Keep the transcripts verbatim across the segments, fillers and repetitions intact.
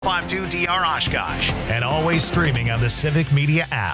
five two D R Oshkosh, and always streaming on the Civic Media app.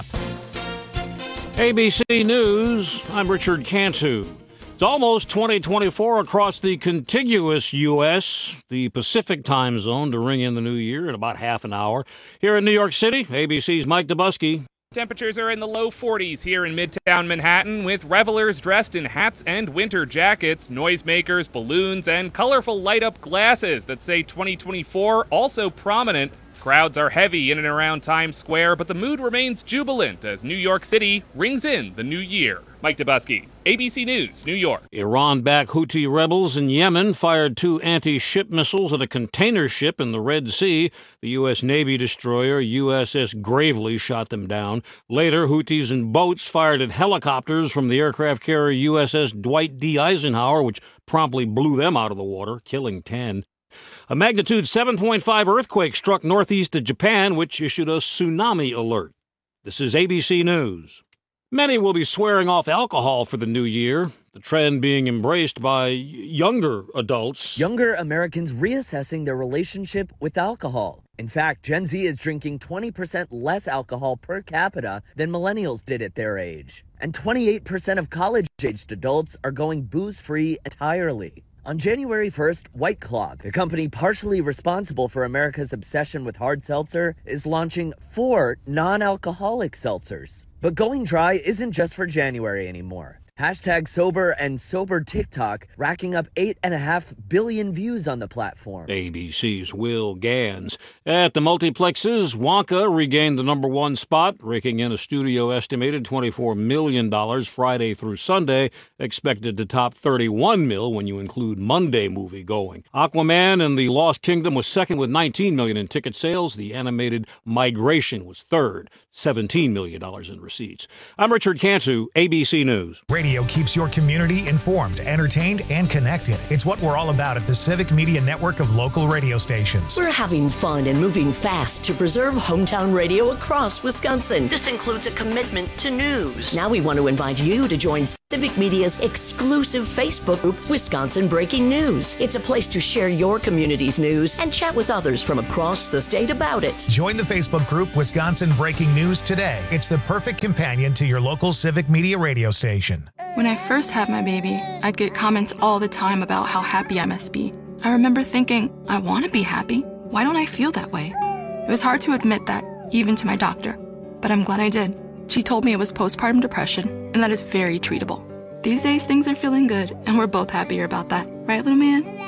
A B C News, I'm Richard Cantu. It's almost twenty twenty-four across the contiguous U S, the Pacific time zone, to ring in the new year in about half an hour. Here in New York City, A B C's Mike Dubusky. Temperatures are in the low forties here in Midtown Manhattan, with revelers dressed in hats and winter jackets, noisemakers, balloons, and colorful light-up glasses that say twenty twenty-four also prominent. Crowds are heavy in and around Times Square, but the mood remains jubilant as New York City rings in the new year. Mike Dubusky, A B C News, New York. Iran-backed Houthi rebels in Yemen fired two anti-ship missiles at a container ship in the Red Sea. The U S. Navy destroyer U S S Gravely shot them down. Later, Houthis in boats fired at helicopters from the aircraft carrier U S S Dwight D. Eisenhower, which promptly blew them out of the water, killing ten. A magnitude seven point five earthquake struck northeast of Japan, which issued a tsunami alert. This is A B C News. Many will be swearing off alcohol for the new year, the trend being embraced by younger adults. Younger Americans reassessing their relationship with alcohol. In fact, Gen Z is drinking twenty percent less alcohol per capita than millennials did at their age. And twenty-eight percent of college-aged adults are going booze-free entirely. On January first, White Claw, the company partially responsible for America's obsession with hard seltzer, is launching four non-alcoholic seltzers. But going dry isn't just for January anymore. Hashtag Sober and Sober TikTok racking up eight point five billion views on the platform. A B C's Will Gans. At the multiplexes, Wonka regained the number one spot, raking in a studio estimated twenty-four million dollars Friday through Sunday, expected to top thirty-one mil when you include Monday movie going. Aquaman and the Lost Kingdom was second with nineteen million dollars in ticket sales. The animated Migration was third, seventeen million dollars in receipts. I'm Richard Cantu, A B C News. Radio keeps your community informed, entertained, and connected. It's what we're all about at the Civic Media Network of local radio stations. We're having fun and moving fast to preserve hometown radio across Wisconsin. This includes a commitment to news. Now we want to invite you to join Civic Media's exclusive Facebook group, Wisconsin Breaking News. It's a place to share your community's news and chat with others from across the state about it. Join the Facebook group Wisconsin Breaking News today. It's the perfect companion to your local Civic Media radio station. When I first had my baby, I'd get comments all the time about how happy I must be. I remember thinking, I want to be happy. Why don't I feel that way? It was hard to admit that, even to my doctor. But I'm glad I did. She told me it was postpartum depression, and that is very treatable. These days, things are feeling good, and we're both happier about that. Right, little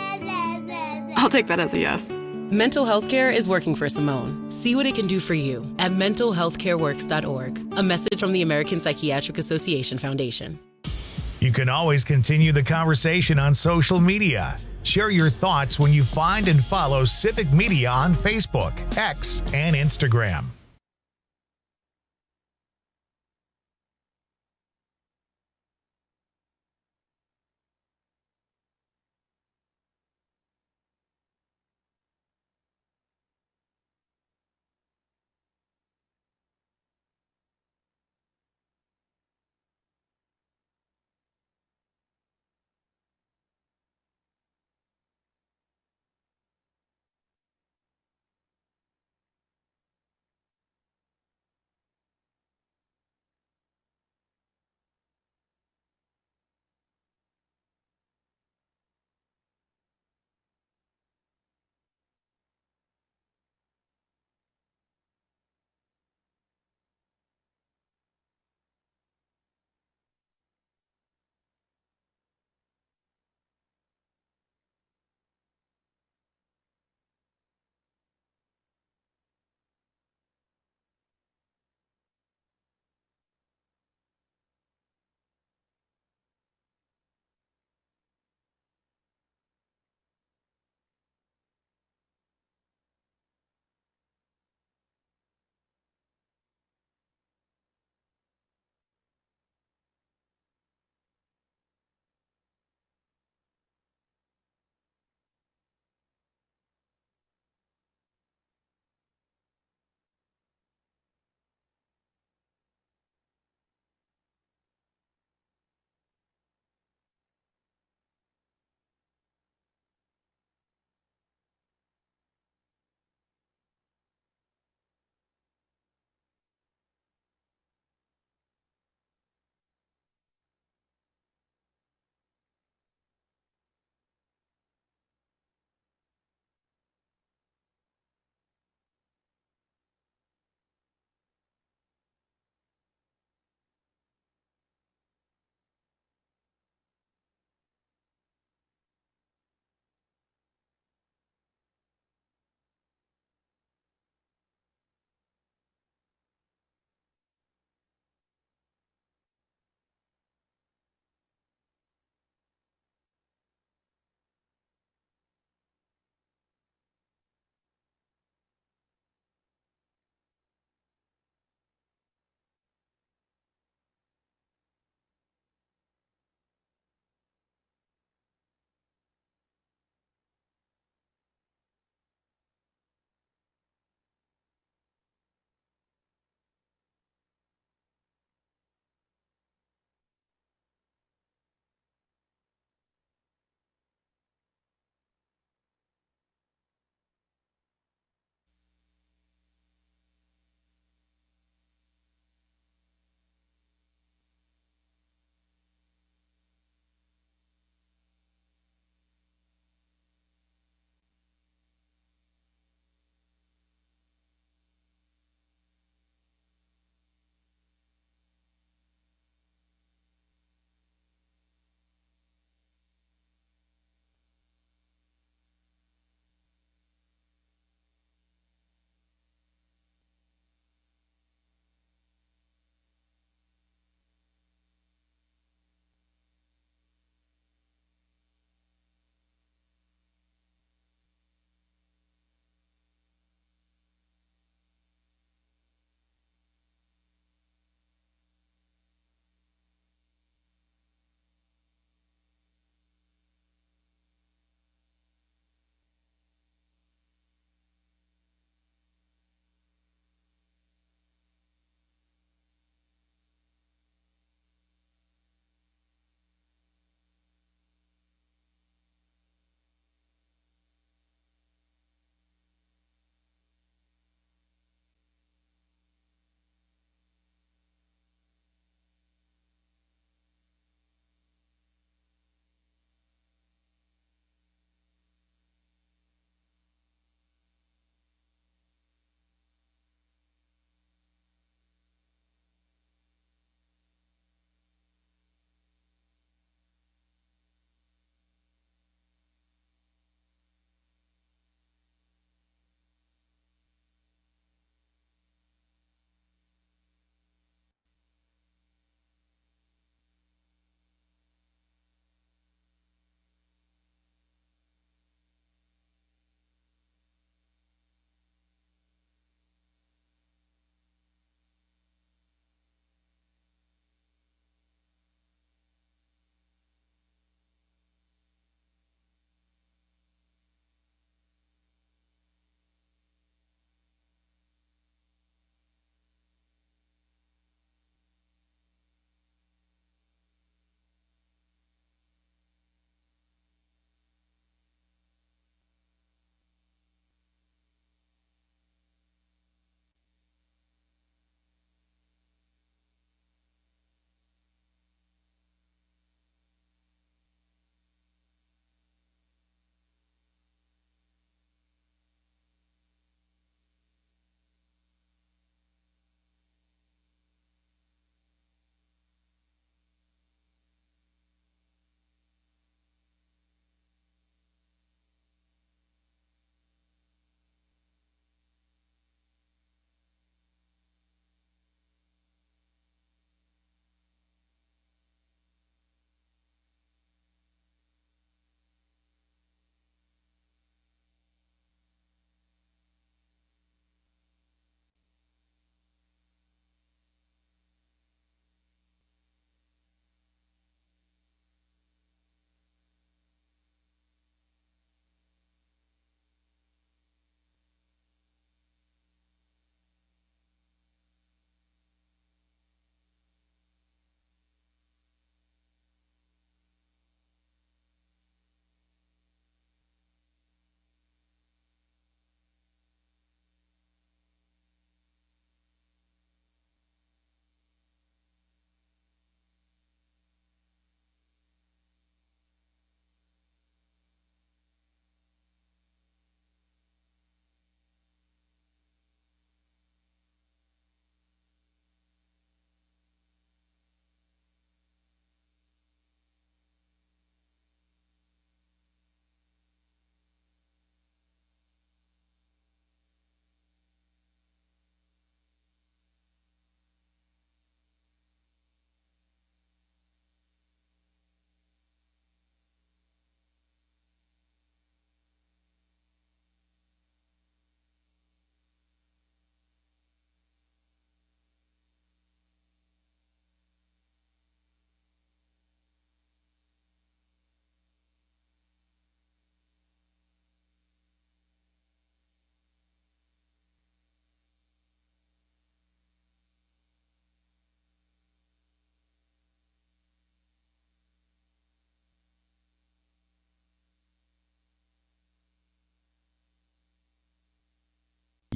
man? I'll take that as a yes. Mental health care is working for Simone. See what it can do for you at mental health care works dot org. A message from the American Psychiatric Association Foundation. You can always continue the conversation on social media. Share your thoughts when you find and follow Civic Media on Facebook, X, and Instagram.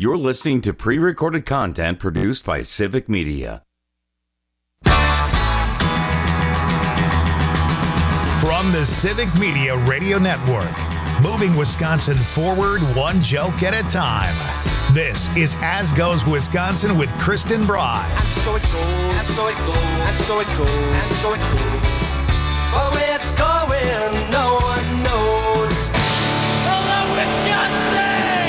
You're listening to pre-recorded content produced by Civic Media. From the Civic Media Radio Network, moving Wisconsin forward one joke at a time. This is As Goes Wisconsin with Kristen Broad. And so it goes, and so it goes, and so it goes, and so it goes. But where it's going, no one knows. Hello, Wisconsin!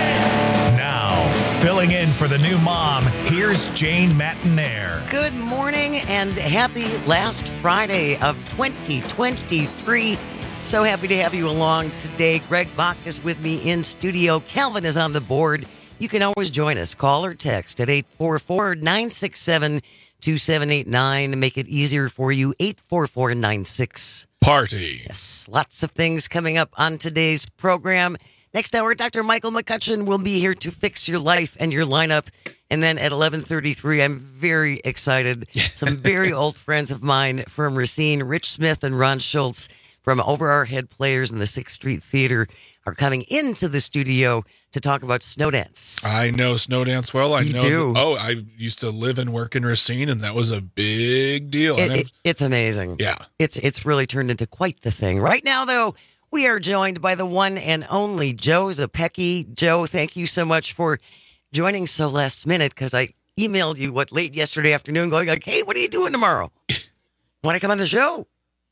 Now, filling in for the new mom, here's Jane Matinaire. Good morning and happy last Friday of twenty twenty-three. So happy to have you along today. Greg Bach is with me in studio. Calvin is on the board. You can always join us. Call or text at eight four four, nine six seven, two seven eight nine. Make it easier for you. eight four four nine six. Party. Yes, lots of things coming up on today's program. Next hour, Doctor Michael McCutcheon will be here to fix your life and your lineup. And then at eleven thirty-three, I'm very excited. Some very old friends of mine from Racine, Rich Smith and Ron Schultz from Over Our Head Players in the sixth Street Theater are coming into the studio to talk about Snowdance. I know Snowdance well. I you know. do. That, oh, I used to live and work in Racine, and that was a big deal. It, it, it's amazing. Yeah. It's, it's really turned into quite the thing. Right now, though, we are joined by the one and only Joe Zepecki. Joe, thank you so much for joining so last minute, because I emailed you, what, late yesterday afternoon going like, hey, what are you doing tomorrow? Want to come on the show?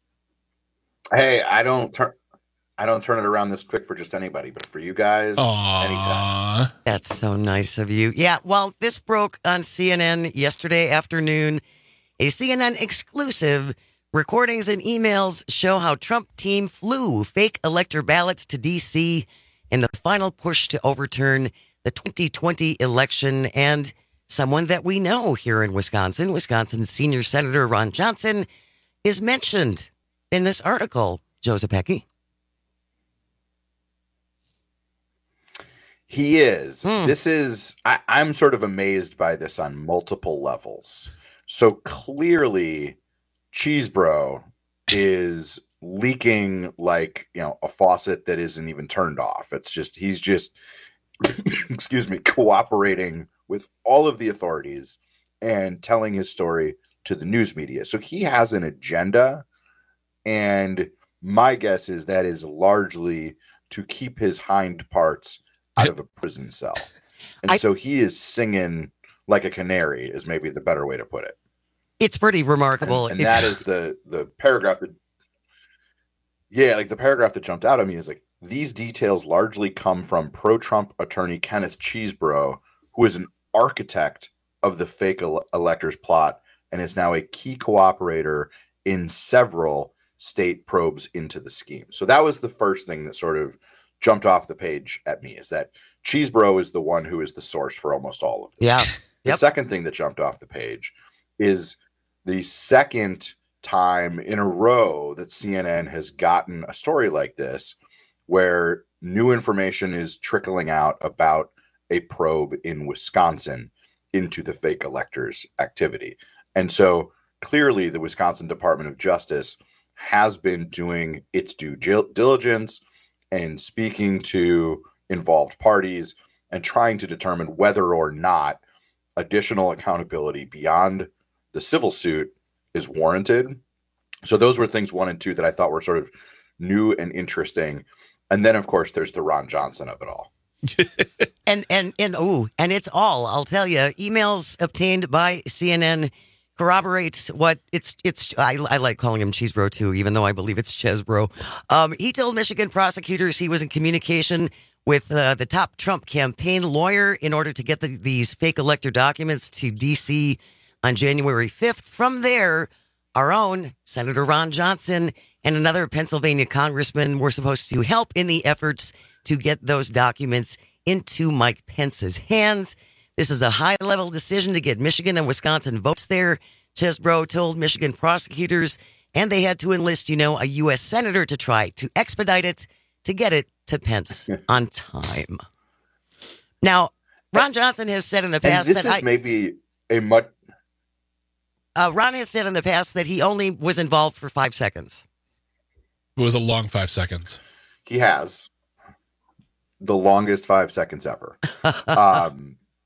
Hey, I don't turn I don't turn it around this quick for just anybody, but for you guys, Aww. anytime. That's so nice of you. Yeah, well, this broke on C N N yesterday afternoon. A C N N exclusive. Recordings and emails show how Trump team flew fake elector ballots to D C in the final push to overturn the twenty twenty election. And someone that we know here in Wisconsin, Wisconsin Senior Senator Ron Johnson, is mentioned in this article. Joe Zepecki. He is. Hmm. This is, I, I'm sort of amazed by this on multiple levels. So clearly, Cheesebro is leaking like, you know, a faucet that isn't even turned off. It's just, he's just, excuse me, cooperating with all of the authorities and telling his story to the news media. So he has an agenda. And my guess is that is largely to keep his hind parts out of a prison cell. And I, so he is singing like a canary is maybe the better way to put it. It's pretty remarkable. And, and that is the, the paragraph that, yeah, like the paragraph that jumped out at me is like, these details largely come from pro-Trump attorney Kenneth Cheesebro, who is an architect of the fake ele- electors plot and is now a key cooperator in several state probes into the scheme. So that was the first thing that sort of jumped off the page at me, is that Cheesebro is the one who is the source for almost all of this. Yeah. The Yep. second thing that jumped off the page is the second time in a row that C N N has gotten a story like this, where new information is trickling out about a probe in Wisconsin into the fake electors activity. And so clearly the Wisconsin Department of Justice has been doing its due diligence and speaking to involved parties and trying to determine whether or not additional accountability beyond the civil suit is warranted. So those were things one and two that I thought were sort of new and interesting. And then, of course, there's the Ron Johnson of it all. and, and, and, oh, and it's all, I'll tell you, emails obtained by C N N corroborates what it's, it's, I, I like calling him Cheesebro too, even though I believe it's Chesbro. Um, he told Michigan prosecutors he was in communication with uh, the top Trump campaign lawyer in order to get the, these fake elector documents to D C on January fifth. From there, our own Senator Ron Johnson and another Pennsylvania congressman were supposed to help in the efforts to get those documents into Mike Pence's hands. This is a high-level decision to get Michigan and Wisconsin votes there. Chesbro told Michigan prosecutors, and they had to enlist, you know, a U S senator to try to expedite it, to get it to Pence on time. Now, Ron Johnson has said in the past and this that is I, maybe a much. Uh, Ron has said in the past that he only was involved for five seconds. It was a long five seconds. He has the longest five seconds ever. um,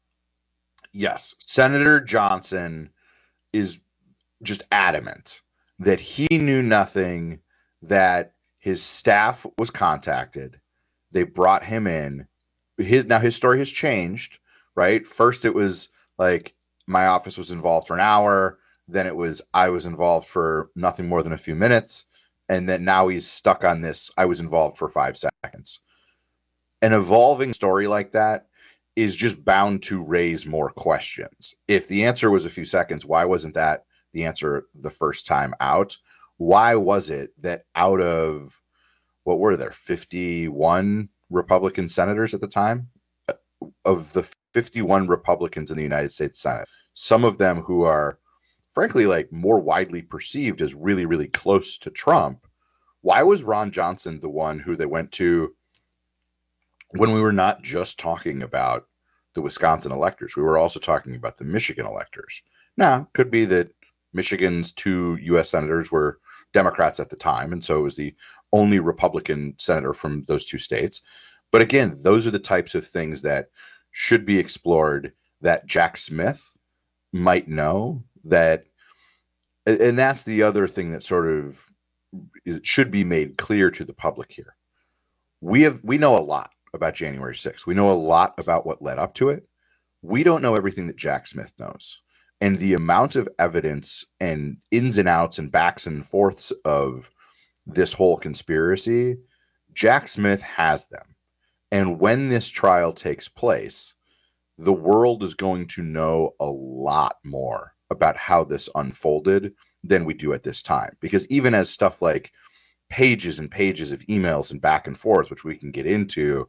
Yes. Senator Johnson is just adamant that he knew nothing, that his staff was contacted. They brought him in. His now his story has changed, right? First it was like my office was involved for an hour, then it was I was involved for nothing more than a few minutes, and then now he's stuck on this I was involved for five seconds. An evolving story like that is just bound to raise more questions. If the answer was a few seconds, why wasn't that the answer the first time out? Why was it that out of, what were there, fifty-one Republican senators at the time? Of the fifty-one Republicans in the United States Senate, some of them who are, frankly, like more widely perceived as really, really close to Trump, why was Ron Johnson the one who they went to when we were not just talking about the Wisconsin electors? We were also talking about the Michigan electors. Now, could be that Michigan's two U S senators were Democrats at the time, and so it was the only Republican senator from those two states. But again, those are the types of things that should be explored, that Jack Smith might know, that, and that's the other thing that sort of should be made clear to the public here. We have, we know a lot about January sixth. We know a lot about what led up to it. We don't know everything that Jack Smith knows. And the amount of evidence and ins and outs and backs and forths of this whole conspiracy, Jack Smith has them. And when this trial takes place, the world is going to know a lot more about how this unfolded than we do at this time. Because even as stuff like pages and pages of emails and back and forth, which we can get into,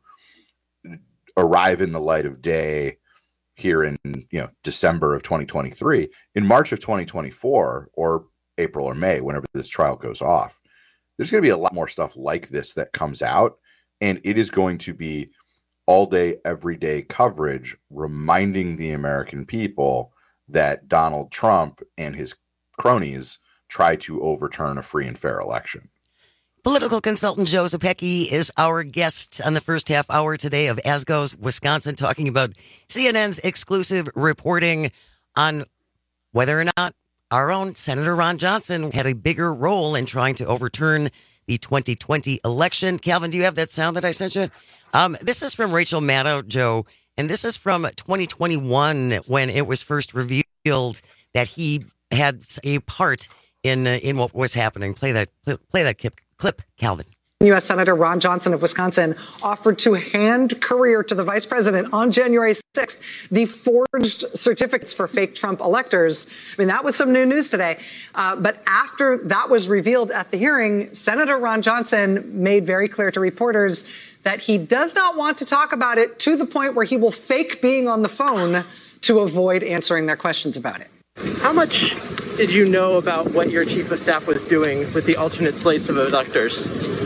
arrive in the light of day here in, you know, December of twenty twenty-three, in March of twenty twenty-four or April or May, whenever this trial goes off, there's going to be a lot more stuff like this that comes out, and it is going to be all day, every day coverage reminding the American people that Donald Trump and his cronies tried to overturn a free and fair election. Political consultant Joe Zepecki is our guest on the first half hour today of As Goes Wisconsin, talking about C N N's exclusive reporting on whether or not our own Senator Ron Johnson had a bigger role in trying to overturn the twenty twenty election. Calvin, do you have that sound that I sent you? Um, this is from Rachel Maddow, Joe, and this is from twenty twenty-one when it was first revealed that he had a part in uh, in what was happening. Play that, play, play that clip. Clip, Calvin. U S Senator Ron Johnson of Wisconsin offered to hand courier to the vice president on January sixth the forged certificates for fake Trump electors. I mean, that was some new news today. Uh, but after that was revealed at the hearing, Senator Ron Johnson made very clear to reporters that he does not want to talk about it, to the point where he will fake being on the phone to avoid answering their questions about it. How much did you know about what your chief of staff was doing with the alternate slates of electors?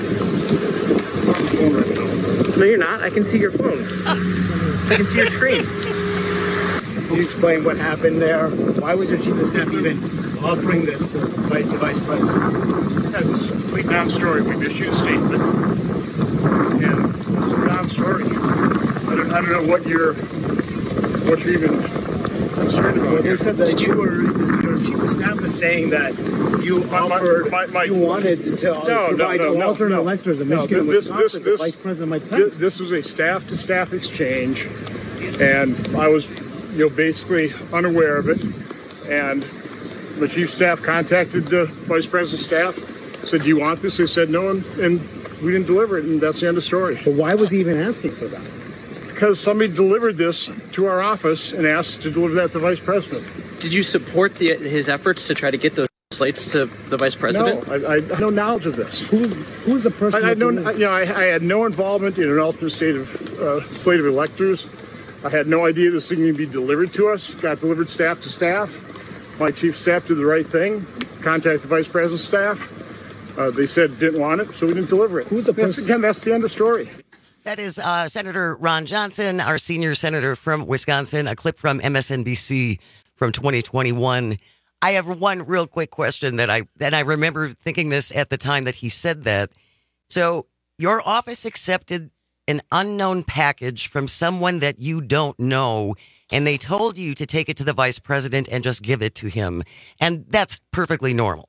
No, you're not. I can see your phone. I can see your screen. Can you explain what happened there? Why was the chief of staff even offering this to the vice president? As a complete non-story, we've issued a statement. And this is a non-story. I don't, I don't know what you're, what you're even concerned about. Well, they said that Did you were, your chief of staff was saying that you my, offered, my, my, my, you wanted to tell, no, provide no, no, alternate no, electors in no, Michigan and this, Wisconsin this, this, to Vice President Mike Pence. This, this was a staff-to-staff exchange, and I was, you know, basically unaware of it. And the chief of staff contacted the vice president's staff, said, "Do you want this?" They said no, and, and we didn't deliver it, and that's the end of the story. But why was he even asking for that? Because somebody delivered this to our office and asked to deliver that to the vice president. Did you support the, his efforts to try to get those slates to the vice president? No, I, I had no knowledge of this. Who's who's the person? I, I had no, you know, I, I had no involvement in an alternate state of uh, slate of electors. I had no idea this thing would be delivered to us. Got delivered staff to staff. My chief of staff did the right thing. Contacted the vice president's staff. Uh, they said didn't want it, so we didn't deliver it. Who's the person? Again, that's the end of the story. That is uh, Senator Ron Johnson, our senior senator from Wisconsin, a clip from M S N B C from twenty twenty-one. I have one real quick question that I that I remember thinking this at the time that he said that. So your office accepted an unknown package from someone that you don't know, and they told you to take it to the vice president and just give it to him. And that's perfectly normal.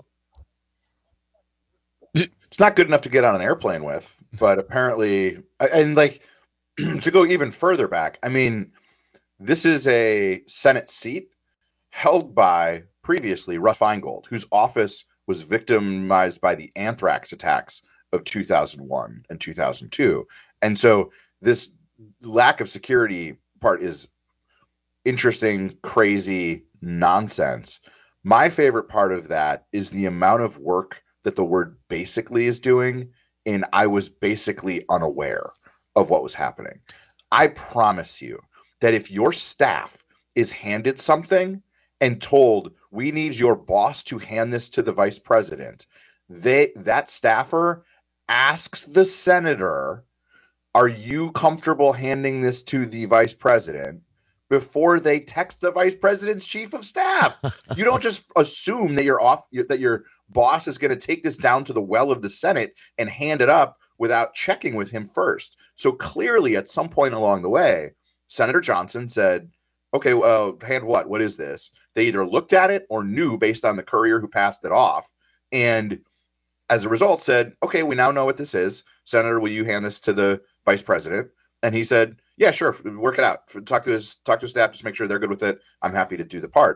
It's not good enough to get on an airplane with, but apparently, and like to go even further back, I mean, this is a Senate seat held by previously Russ Feingold, whose office was victimized by the anthrax attacks of two thousand one and two thousand two. And so this lack of security part is interesting, crazy nonsense. My favorite part of that is the amount of work that the word basically is doing, and I was basically unaware of what was happening. I promise you that if your staff is handed something and told, we need your boss to hand this to the vice president, they that staffer asks the senator, are you comfortable handing this to the vice president, before they text the vice president's chief of staff. You don't just assume that you're off, that your boss is going to take this down to the well of the Senate and hand it up without checking with him first. So clearly at some point along the way, Senator Johnson said, okay, well, hand what? What is this? They either looked at it or knew based on the courier who passed it off. And as a result said, okay, we now know what this is. Senator, will you hand this to the vice president? And he said, yeah, sure. Work it out. Talk to his, talk to his staff, just make sure they're good with it. I'm happy to do the part.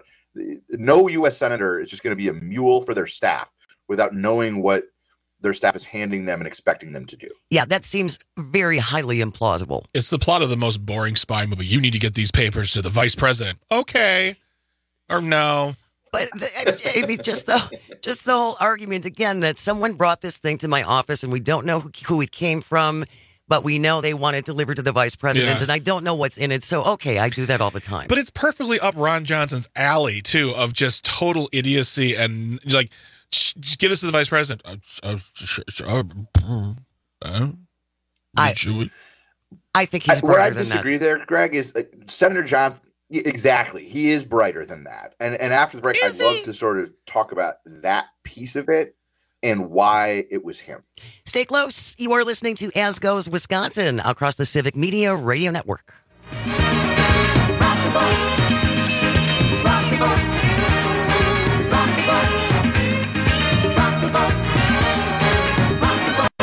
No U S senator is just going to be a mule for their staff without knowing what their staff is handing them and expecting them to do. Yeah, that seems very highly implausible. It's the plot of the most boring spy movie. You need to get these papers to the vice president. Okay. Or no. But I mean, just the just the whole argument again that someone brought this thing to my office and we don't know who, who it came from, but we know they want it delivered to the vice president, yeah. and I don't know what's in it. So, okay, I do that all the time. But it's perfectly up Ron Johnson's alley, too, of just total idiocy and like, just give this to the vice president. Uh, uh, sure, sure, uh, I, I think he's I, Where I brighter than disagree that. there, Greg, is uh, Senator Johnson. Exactly. He is brighter than that. And and after the break, is I'd he? love to sort of talk about that piece of it and why it was him. Stay close. You are listening to As Goes Wisconsin across the Civic Media Radio Network. Rock the boat. Rock the boat. Rock the boat. Rock the boat. Rock the boat.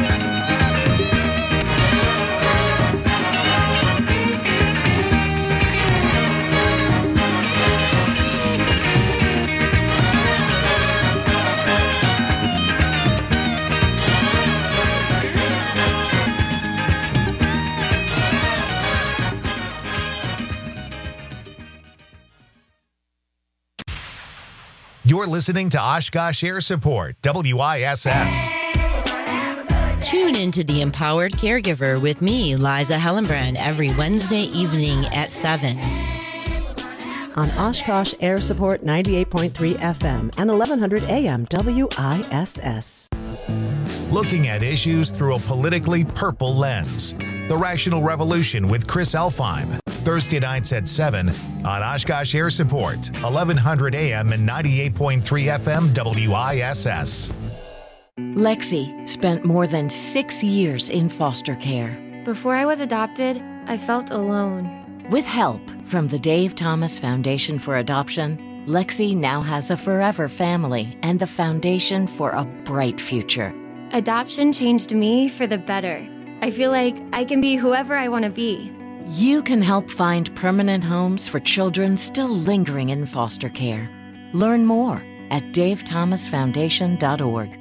You're listening to Oshkosh Air Support, W I S S. Tune into The Empowered Caregiver with me, Liza Hellenbrand, every Wednesday evening at seven. On Oshkosh Air Support ninety-eight point three F M and eleven hundred A M W I S S. Looking at issues through a politically purple lens. The Rational Revolution with Chris Elfheim. Thursday nights at seven on Oshkosh Air Support, eleven hundred A M and ninety-eight point three F M W I S S. Lexi spent more than six years in foster care. Before I was adopted, I felt alone. With help from the Dave Thomas Foundation for Adoption, Lexi now has a forever family and the foundation for a bright future. Adoption changed me for the better. I feel like I can be whoever I want to be. You can help find permanent homes for children still lingering in foster care. Learn more at dave thomas foundation dot org.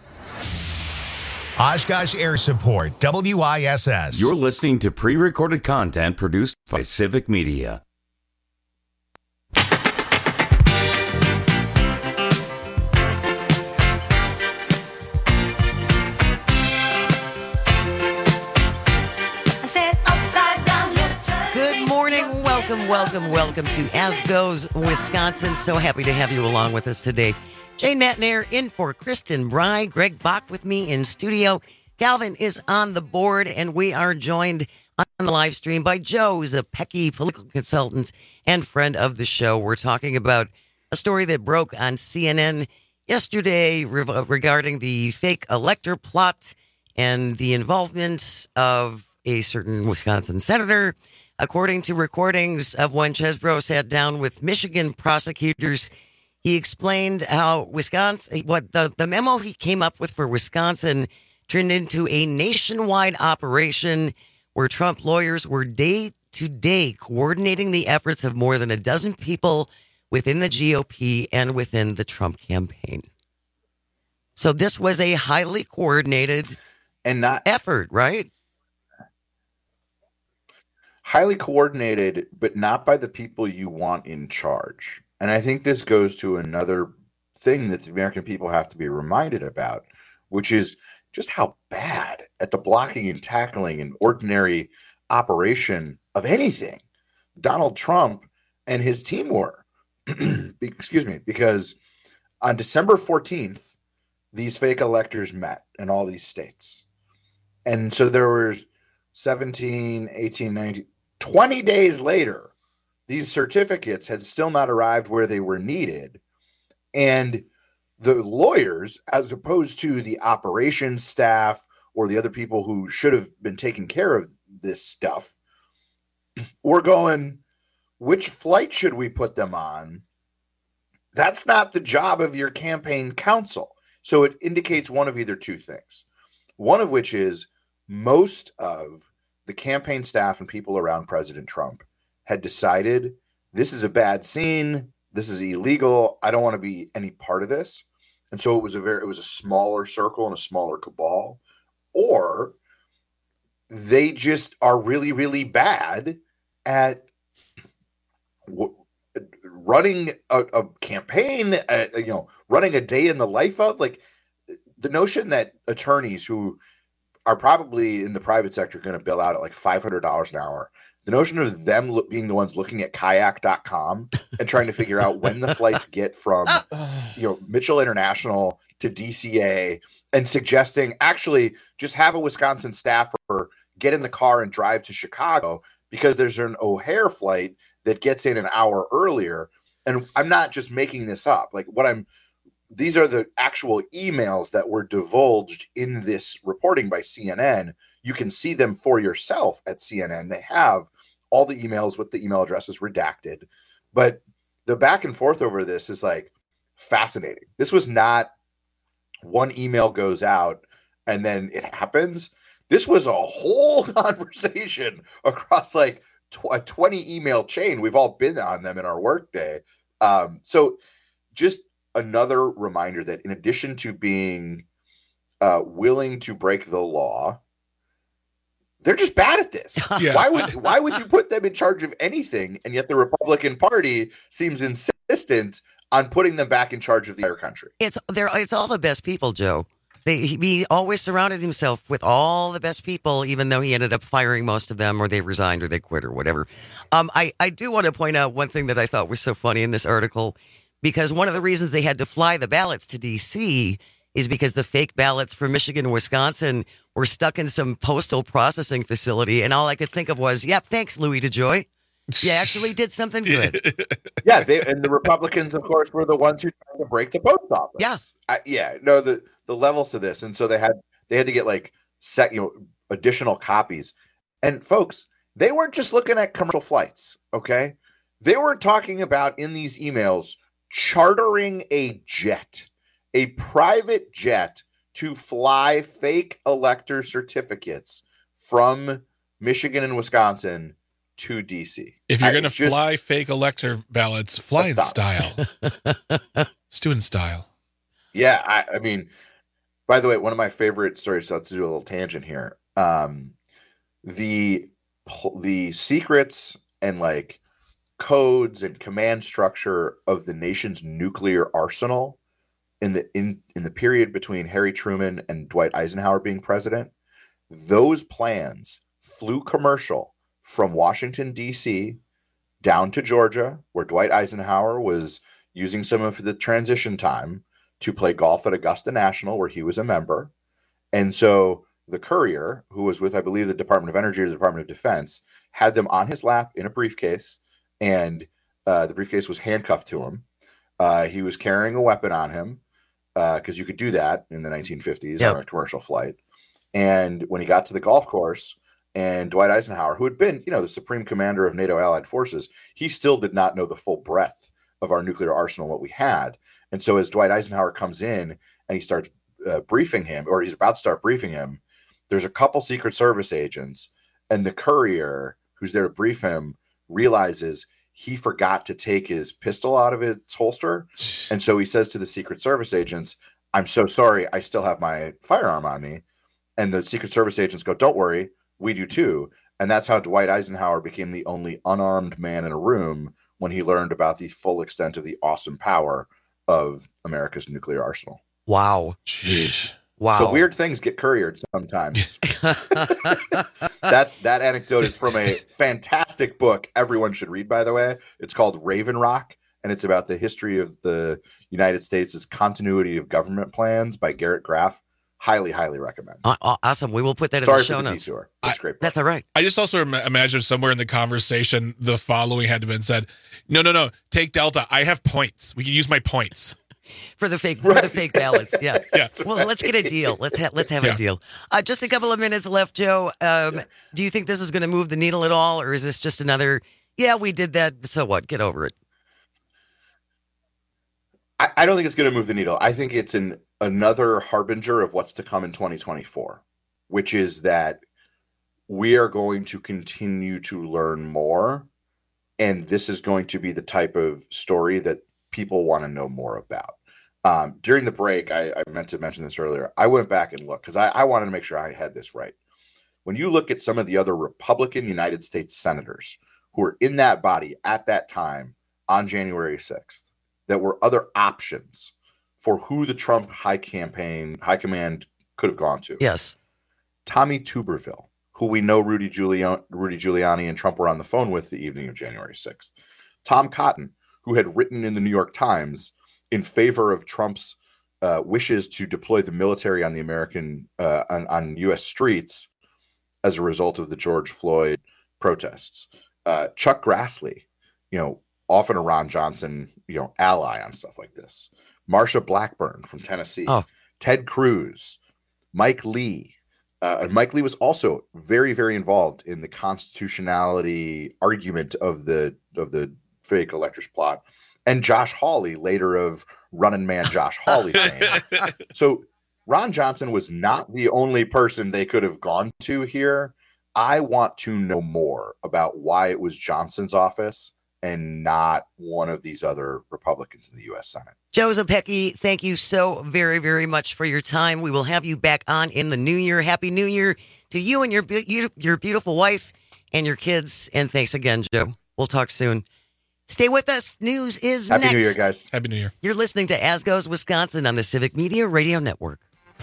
Oshkosh Air Support, W I S S. You're listening to pre-recorded content produced by Civic Media. Welcome, welcome, welcome to As Goes Wisconsin. So happy to have you along with us today. Jane Matnair in for Kristen Bry. Greg Bach with me in studio. Calvin is on the board, and we are joined on the live stream by Joe, who's a Pecky political consultant and friend of the show. We're talking about a story that broke on C N N yesterday re- regarding the fake elector plot and the involvement of a certain Wisconsin senator. According to recordings of when Chesbro sat down with Michigan prosecutors, he explained how Wisconsin, what the, the memo he came up with for Wisconsin turned into a nationwide operation where Trump lawyers were day to day coordinating the efforts of more than a dozen people within the G O P and within the Trump campaign. So this was a highly coordinated and not effort, right? Highly coordinated, but not by the people you want in charge. And I think this goes to another thing that the American people have to be reminded about, which is just how bad at the blocking and tackling and ordinary operation of anything Donald Trump and his team were. Excuse me, because on December fourteenth, these fake electors met in all these states. And so there were seventeen, eighteen, nineteen, twenty days later, these certificates had still not arrived where they were needed. And the lawyers, as opposed to the operations staff or the other people who should have been taking care of this stuff, were going, which flight should we put them on? That's not the job of your campaign counsel. So it indicates one of either two things. One of which is most of the campaign staff and people around President Trump had decided this is a bad scene. This is illegal. I don't want to be any part of this. And so it was a very, it was a smaller circle and a smaller cabal. Or they just are really, really bad at w- running a, a campaign, uh, you know, running a day in the life of, like, the notion that attorneys who are probably in the private sector going to bill out at like five hundred dollars an hour, the notion of them look, being the ones looking at kayak dot com and trying to figure out when the flights get from, you know, Mitchell International to D C A, and suggesting actually just have a Wisconsin staffer get in the car and drive to Chicago because there's an O'Hare flight that gets in an hour earlier. And I'm not just making this up. Like what I'm, these are the actual emails that were divulged in this reporting by C N N. You can see them for yourself at C N N. They have all the emails with the email addresses redacted. But the back and forth over this is like fascinating. This was not one email goes out and then it happens. This was a whole conversation across like tw- a twenty email chain. We've all been on them in our workday. Um, so just another reminder that in addition to being uh, willing to break the law, they're just bad at this. Yeah. Why would why would you put them in charge of anything? And yet the Republican Party seems insistent on putting them back in charge of the entire country. It's they're it's all the best people, Joe. They, he always surrounded himself with all the best people, even though he ended up firing most of them, or they resigned, or they quit, or whatever. Um, I, I do want to point out one thing that I thought was so funny in this article, because one of the reasons they had to fly the ballots to D C is because the fake ballots for Michigan and Wisconsin were stuck in some postal processing facility, and all I could think of was, yep, thanks, Louis DeJoy. You actually did something good. Yeah, they, and the Republicans, of course, were the ones who tried to break the post office. Yeah, I, yeah. No, the the levels to this, and so they had they had to get like set, you know, additional copies. And folks, they weren't just looking at commercial flights. Okay, they were talking about in these emails chartering a jet, a private jet, to fly fake elector certificates from Michigan and Wisconsin to D C. If you're going to fly fake elector ballots, fly in style. Student style. Yeah, I, I mean, by the way, one of my favorite stories, so let's do a little tangent here. Um, the the secrets and like codes and command structure of the nation's nuclear arsenal in the in, in the period between Harry Truman and Dwight Eisenhower being president, those plans flew commercial from Washington, D C down to Georgia, where Dwight Eisenhower was using some of the transition time to play golf at Augusta National, where he was a member. And so the courier, who was with, I believe, the Department of Energy or the Department of Defense, had them on his lap in a briefcase, and uh, the briefcase was handcuffed to him. Uh, he was carrying a weapon on him, because uh, you could do that in the nineteen fifties yep. on a commercial flight. And when he got to the golf course, And Dwight Eisenhower, who had been, you know, the supreme commander of NATO allied forces, he still did not know the full breadth of our nuclear arsenal, what we had. And so as Dwight Eisenhower comes in and he starts uh, briefing him, or he's about to start briefing him, there's a couple Secret Service agents, and the courier who's there to brief him realizes he forgot to take his pistol out of its holster. And so he says to the Secret Service agents, "I'm so sorry, I still have my firearm on me." And the Secret Service agents go, "Don't worry, we do too." And that's how Dwight Eisenhower became the only unarmed man in a room when he learned about the full extent of the awesome power of America's nuclear arsenal. Wow. Jeez. Wow. So weird things get couriered sometimes. that that anecdote is from a fantastic book everyone should read, by the way. It's called Raven Rock, and it's about the history of the United States' continuity of government plans by Garrett Graff. Highly, highly recommend. Uh, awesome. We will put that Sorry in the show for the notes. detour. That's great. That's all right. I just also im- imagine somewhere in the conversation, the following had to have been said. No, no, no. Take Delta. I have points. We can use my points. For the fake, right. for the fake ballots, yeah. yeah. Well, let's get a deal. Let's ha- let's have yeah. a deal. Uh, just a couple of minutes left, Joe. Um, yeah. Do you think this is going to move the needle at all, or is this just another? Yeah, we did that. So what? Get over it. I, I don't think it's going to move the needle. I think it's an another harbinger of what's to come in twenty twenty-four, which is that we are going to continue to learn more, and this is going to be the type of story that people want to know more about. Um, during the break, I, I meant to mention this earlier. I went back and looked because I, I wanted to make sure I had this right. When you look at some of the other Republican United States senators who were in that body at that time on January sixth, that were other options for who the Trump high campaign, high command could have gone to. Yes. Tommy Tuberville, who we know Rudy Giuliani, Rudy Giuliani and Trump were on the phone with the evening of January sixth. Tom Cotton, who had written in the New York Times in favor of Trump's uh, wishes to deploy the military on the American, uh, on, on U S streets as a result of the George Floyd protests. Uh, Chuck Grassley, you know, often a Ron Johnson, you know, ally on stuff like this. Marsha Blackburn from Tennessee. Oh. Ted Cruz, Mike Lee. Uh, and Mike Lee was also very, very involved in the constitutionality argument of the of the fake electors plot. And Josh Hawley, later of Running Man Josh Hawley fame. So Ron Johnson was not the only person they could have gone to here. I want to know more about why it was Johnson's office and not one of these other Republicans in the U S Senate. Joe Zepecki, thank you so very, very much for your time. We will have you back on in the new year. Happy New Year to you and your your beautiful wife and your kids. And thanks again, Joe. We'll talk soon. Stay with us. News is Happy next. Happy New Year, guys. Happy New Year. You're listening to As Goes Wisconsin on the Civic Media Radio Network.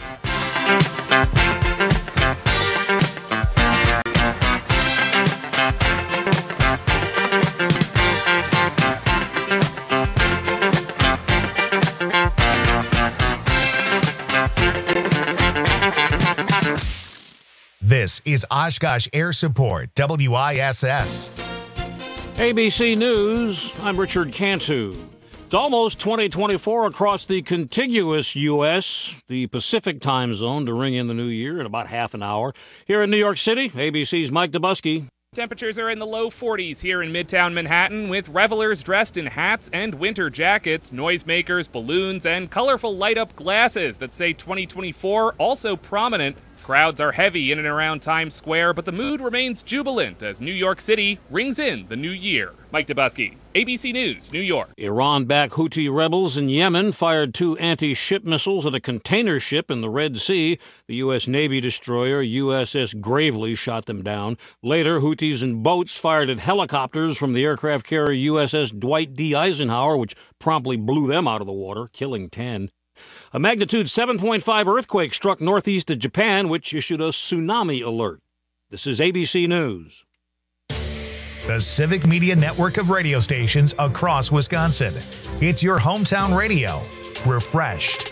This is Oshkosh Air Support, W I S S. A B C News, I'm Richard Cantu. It's almost twenty twenty-four across the contiguous U S, the Pacific time zone, to ring in the new year in about half an hour. Here in New York City, A B C's Mike Dubusky. Temperatures are in the low forties here in Midtown Manhattan, with revelers dressed in hats and winter jackets, noisemakers, balloons, and colorful light-up glasses that say twenty twenty-four also prominent. Crowds are heavy in and around Times Square, but the mood remains jubilant as New York City rings in the new year. Mike Dubusky, A B C News, New York. Iran-backed Houthi rebels in Yemen fired two anti-ship missiles at a container ship in the Red Sea. The U S Navy destroyer U S S Gravely shot them down. Later, Houthis and boats fired at helicopters from the aircraft carrier U S S Dwight D. Eisenhower, which promptly blew them out of the water, killing ten. A magnitude seven point five earthquake struck northeast of Japan, which issued a tsunami alert. This is A B C News. The Civic Media Network of radio stations across Wisconsin. It's your hometown radio. Refreshed.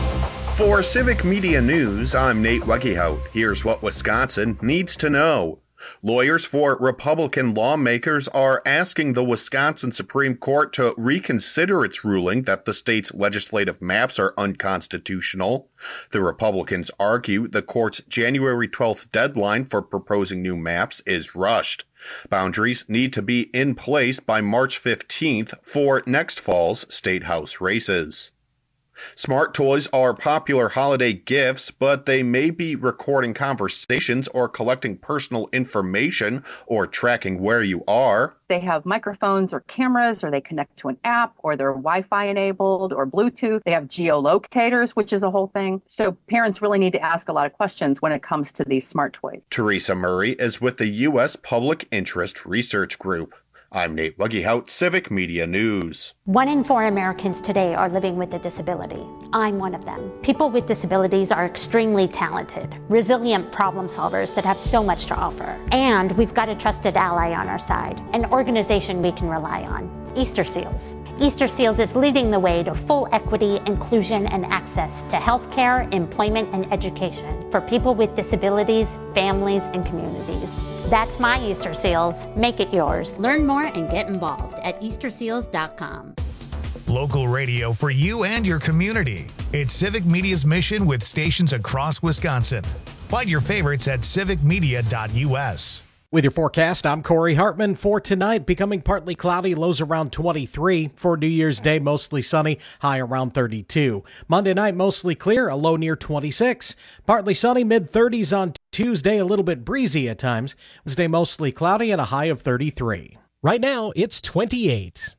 For Civic Media News, I'm Nate Weggehout. Here's what Wisconsin needs to know. Lawyers for Republican lawmakers are asking the Wisconsin Supreme Court to reconsider its ruling that the state's legislative maps are unconstitutional. The Republicans argue the court's January twelfth deadline for proposing new maps is rushed. Boundaries need to be in place by March fifteenth for next fall's state house races. Smart toys are popular holiday gifts, but they may be recording conversations or collecting personal information or tracking where you are. They have microphones or cameras, or they connect to an app, or they're Wi-Fi enabled or Bluetooth. They have geolocators, which is a whole thing. So parents really need to ask a lot of questions when it comes to these smart toys. Teresa Murray is with the U S Public Interest Research Group. I'm Nate Wuggehout, Civic Media News. One in four Americans today are living with a disability. I'm one of them. People with disabilities are extremely talented, resilient problem solvers that have so much to offer. And we've got a trusted ally on our side, an organization we can rely on, Easter Seals. Easter Seals is leading the way to full equity, inclusion, and access to healthcare, employment, and education for people with disabilities, families, and communities. That's my Easter Seals. Make it yours. Learn more and get involved at easter seals dot com. Local radio for you and your community. It's Civic Media's mission with stations across Wisconsin. Find your favorites at civic media dot u s. With your forecast, I'm Corey Hartman. For tonight, becoming partly cloudy, lows around twenty-three. For New Year's Day, mostly sunny, high around thirty-two. Monday night, mostly clear, a low near twenty-six. Partly sunny, mid thirties on Tuesday, a little bit breezy at times. Wednesday, mostly cloudy and a high of thirty-three. Right now, it's twenty-eight.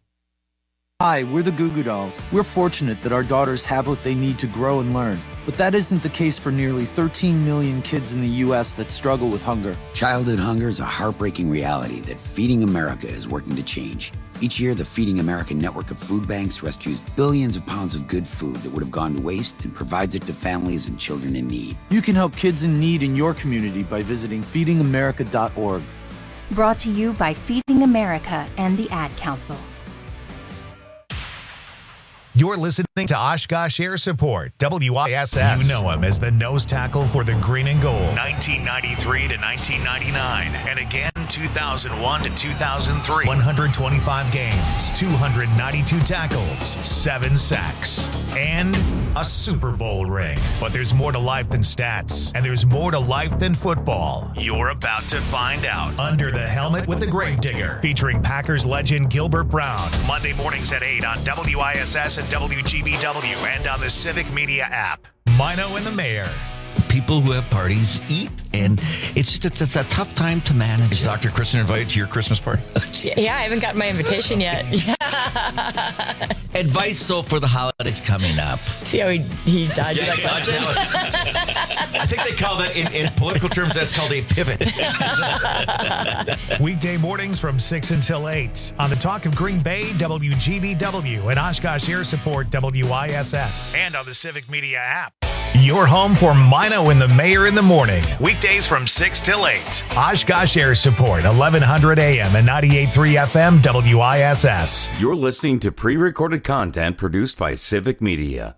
Hi, we're the Goo Goo Dolls. We're fortunate that our daughters have what they need to grow and learn. But that isn't the case for nearly thirteen million kids in the U S that struggle with hunger. Childhood hunger is a heartbreaking reality that Feeding America is working to change. Each year, the Feeding America network of food banks rescues billions of pounds of good food that would have gone to waste and provides it to families and children in need. You can help kids in need in your community by visiting feeding america dot org. Brought to you by Feeding America and the Ad Council. You're listening to Oshkosh Air Support, W I S S. You know him as the nose tackle for the green and gold, nineteen ninety-three to nineteen ninety-nine, and again two thousand one to two thousand three. one hundred twenty-five games, two hundred ninety-two tackles, seven sacks, and a Super Bowl ring. But there's more to life than stats, and there's more to life than football. You're about to find out. Under the Helmet with the Gravedigger, featuring Packers legend Gilbert Brown, Monday mornings at eight on W I S S and W G B W and on the Civic Media app. Mino and the Mayor. People who have parties eat, and it's just it's, it's a tough time to manage. Is Doctor Kristen invited to your Christmas party? Yeah, I haven't gotten my invitation yet. Advice, though, for the holidays coming up. See how he, he dodged Yeah, that he dodged question? that one. I think they call that, in, in political terms, that's called a pivot. Weekday mornings from six until eight on the Talk of Green Bay, W G B W, and Oshkosh Air Support, W I S S, and on the Civic Media app. Your home for Mino and the Mayor in the morning. Weekdays from six till eight. Oshkosh Air Support, eleven hundred A M and ninety-eight point three F M, W I S S. You're listening to pre-recorded content produced by Civic Media.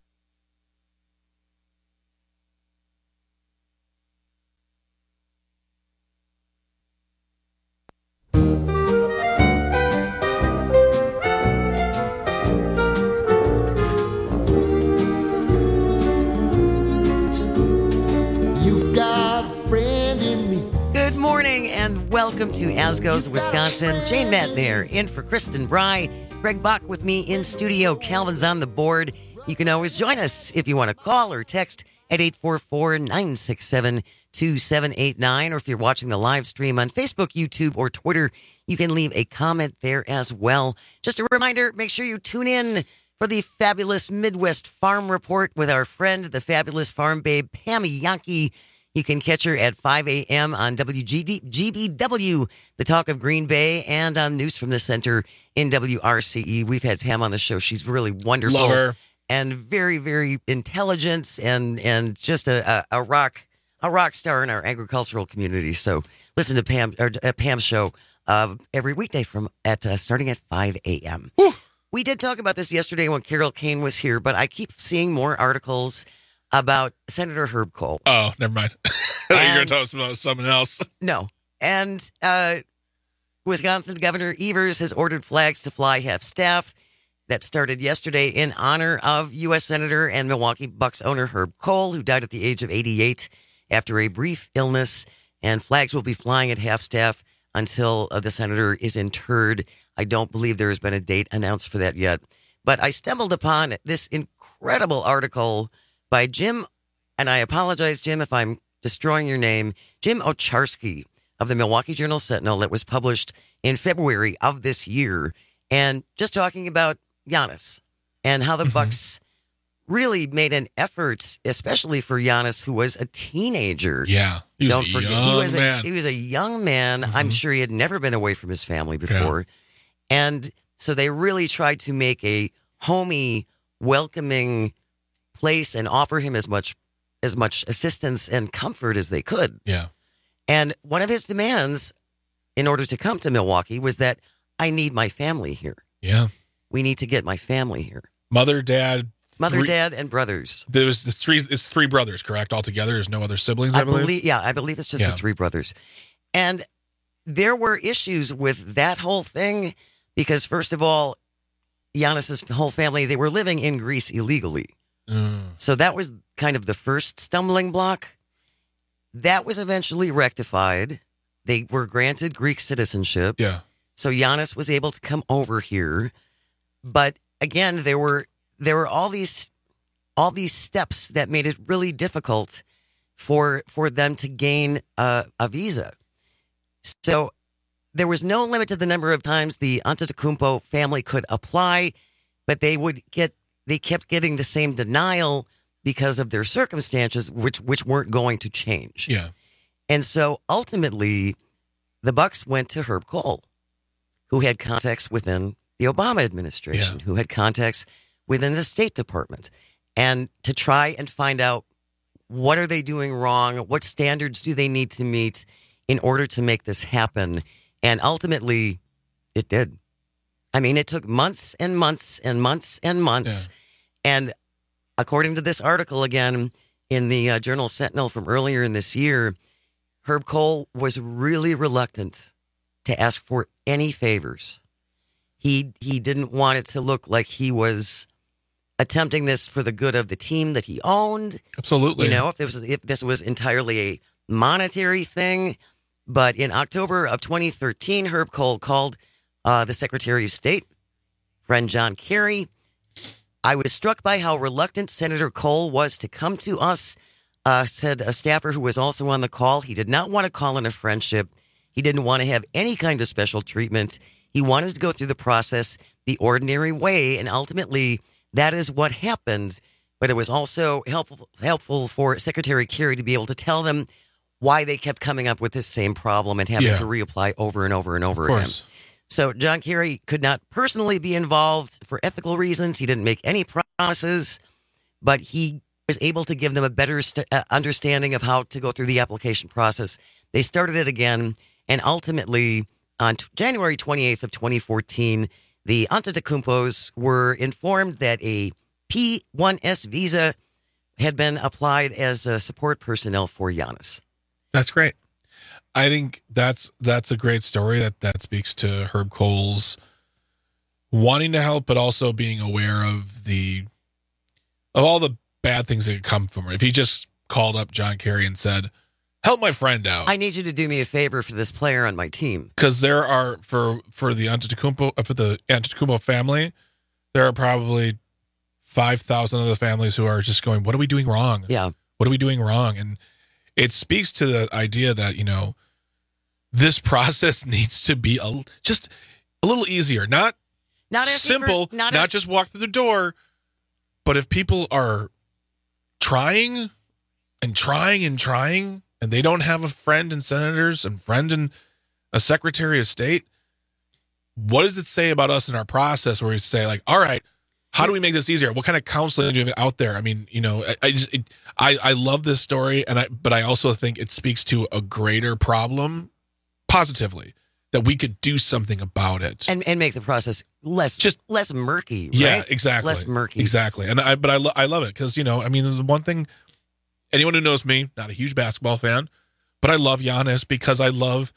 Good morning and welcome to As Goes Wisconsin. Jane Matnair in for Kristen Bry. Greg Bach with me in studio. Calvin's on the board. You can always join us if you want to call or text at eight four four, nine six seven, two seven eight nine. Or if you're watching the live stream on Facebook, YouTube, or Twitter, you can leave a comment there as well. Just a reminder, make sure you tune in for the fabulous Midwest Farm Report with our friend, the fabulous farm babe, Pammy Yankee. You can catch her at five A M on W G B W, the Talk of Green Bay, and on News from the Center in W R C E. We've had Pam on the show. She's really wonderful. Love her. And very, very intelligent and and just a, a, a rock a rock star in our agricultural community. So listen to Pam or uh, Pam's show uh, every weekday from at uh, starting at five A M We did talk about this yesterday when Carol Kane was here, but I keep seeing more articles about Senator Herb Kohl. Oh, never mind. I thought you were going to tell us about someone else. No. and uh, Wisconsin Governor Evers has ordered flags to fly half-staff. That started yesterday in honor of U S Senator and Milwaukee Bucks owner Herb Kohl, who died at the age of eighty-eight after a brief illness. And flags will be flying at half-staff until uh, the senator is interred. I don't believe there has been a date announced for that yet. But I stumbled upon this incredible article by Jim, and I apologize, Jim, if I'm destroying your name, Jim Ocharski of the Milwaukee Journal-Sentinel, that was published in February of this year, and just talking about Giannis and how the mm-hmm. Bucks really made an effort, especially for Giannis, who was a teenager. Yeah, he was Don't a forget, young he was man. A, he was a young man. Mm-hmm. I'm sure he had never been away from his family before, yeah. and so they really tried to make a homey, welcoming place and offer him as much as much assistance and comfort as they could. Yeah. And one of his demands in order to come to Milwaukee was that I need my family here. Yeah. We need to get my family here. Mother, dad, mother, three, dad, and brothers. There was the three. It's three brothers, correct? Altogether, there's no other siblings. I, I believe? believe. Yeah, I believe it's just yeah. the three brothers. And there were issues with that whole thing because, first of all, Giannis's whole family, they were living in Greece illegally. Mm. So that was kind of the first stumbling block. That was eventually rectified. They were granted Greek citizenship. Yeah. So Giannis was able to come over here. But again, there were there were all these all these steps that made it really difficult for for them to gain a, a visa. So there was no limit to the number of times the Antetokounmpo family could apply, but they would get they kept getting the same denial because of their circumstances, which which weren't going to change. Yeah. And so ultimately, the Bucks went to Herb Kohl, who had contacts within the Obama administration, yeah. who had contacts within the State Department, and to try and find out what are they doing wrong, what standards do they need to meet in order to make this happen. And ultimately, it did. I mean, it took months and months and months and months. Yeah. And according to this article, again, in the uh, Journal Sentinel from earlier in this year, Herb Kohl was really reluctant to ask for any favors. He he didn't want it to look like he was attempting this for the good of the team that he owned. Absolutely. You know, if this was, if this was entirely a monetary thing. But in October of twenty thirteen, Herb Kohl called uh, the Secretary of State, friend John Kerry. I was struck by how reluctant Senator Kohl was to come to us, uh, said a staffer who was also on the call. He did not want to call in a friendship. He didn't want to have any kind of special treatment. He wanted to go through the process the ordinary way, and ultimately that is what happened. But it was also helpful helpful for Secretary Kerry to be able to tell them why they kept coming up with this same problem and having yeah. to reapply over and over and over of again. course. So John Kerry could not personally be involved for ethical reasons. He didn't make any promises, but he was able to give them a better st- uh, understanding of how to go through the application process. They started it again, and ultimately on t- January twenty-eighth of twenty fourteen, the Antetokounmpos were informed that a P one S visa had been applied as a support personnel for Giannis. That's great. I think that's that's a great story. That that speaks to Herb Kohl's wanting to help, but also being aware of the of all the bad things that could come from her. If he just called up John Kerry and said, "Help my friend out. I need you to do me a favor for this player on my team," because there are for for the Antetokounmpo for the Antetokounmpo family, there are probably five thousand other families who are just going, "What are we doing wrong? Yeah, what are we doing wrong?" And it speaks to the idea that, you know, this process needs to be a, just a little easier, not, not simple, for, not, not as- just walk through the door. But if people are trying and trying and trying, and they don't have a friend in senators and friend in a secretary of state, what does it say about us in our process where we say, like, all right, how do we make this easier? What kind of counseling do you have out there? I mean, you know, I I, just, it, I I love this story, and I but I also think it speaks to a greater problem positively, that we could do something about it and and make the process less just less murky. Right? Yeah, exactly, less murky. Exactly. And I but I lo- I love it because, you know, I mean, the one thing, anyone who knows me, not a huge basketball fan, but I love Giannis because I love